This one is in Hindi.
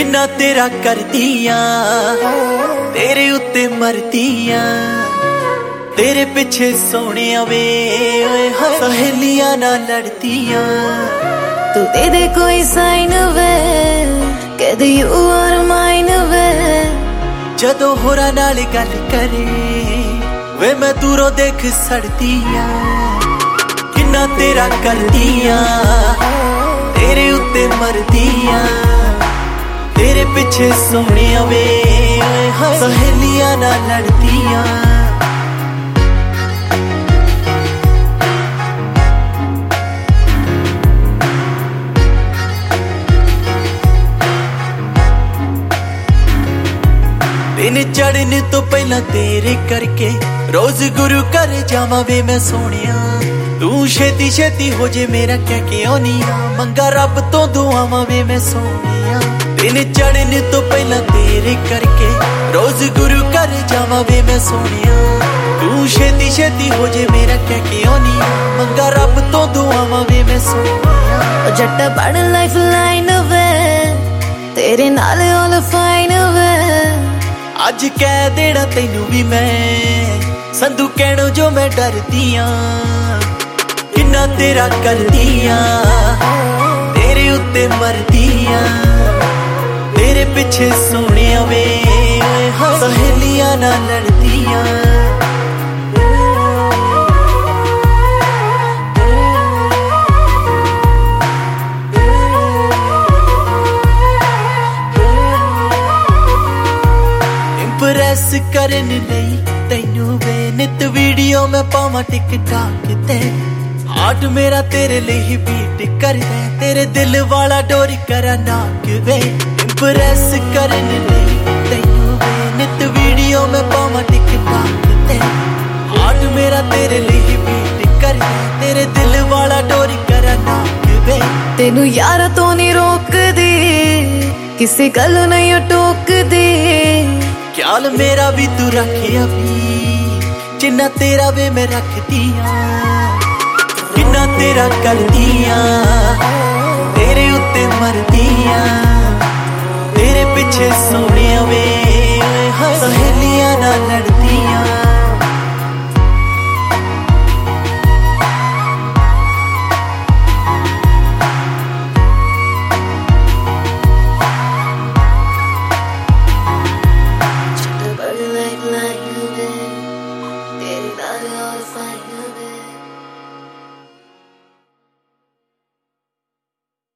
किन्ना तेरा कर दिया, तेरे उत्ते मरदिया, तेरे पिछे सोने वे सहेलियां ना लड़दिया। तू दे दे कोई साइन वे, कह दे यू आर माइन वे। जदों होरा नाल गल करे वे मैं दूरों देख सड़दिया। किन्ना तेरा कर दिया, तेरे उत्ते मरदिया, तेरे पिछे सोने वे सहेलियां ना लड़दिया। दिन चढ़ने तो पहला तेरे करके रोज गुरु घर जावा वे मैं सोनिया। तू छेती छेती हो जे मेरा क्या क्यों नहीं मंगा रब तो दुआवा वे मैं सोनिया। दिन चढ़ने तो पहला तेरे करके रोज गुरु घर जावा वे मैं सोनिया। तू छेती छेती हो जे मेरा क्या क्यों नहीं मंगा रब तो दुआवा वे मैं सोनिया। जट्टा बड़ लाइफ लाइन वे तेरे नाल ऑल फाइन वे। अज कह देना तेनू भी मैं संधू कहणो जो मैं डरदिया। किन्ना तेरा कर दिया, तेरे उत्ते मरदिया, तेरे पिछे सोने वे सहेलियां ना लड़दिया। इंप्रेस करन लई तैनू वे नित वीडियो मैं पावां टिकटॉक ते। हार्ट मेरा तेरे लिए ही बीट करदा, तेरे दिल वाला डोरी करा नाक वे। इंप्रेस करन लई तैनू वे नित वीडियो मैं पावां टिकटॉक ते। हार्ट मेरा तेरे लिए ही बीट करदा, तेरे दिल वाला डोरी करा नाक वे। तेनू यार तो नहीं रोक दी, किसी गल नहीं टोक दी। ख्याल मेरा भी तू रखे अभी, जिन्ना तेरा वे मैं रख दिया। किन्ना तेरा कर दिया, तेरे उत्ते मरदिया, तेरे पिछे सोने वे सहेलियां ना लड़दिया। Like you did, did it all find you.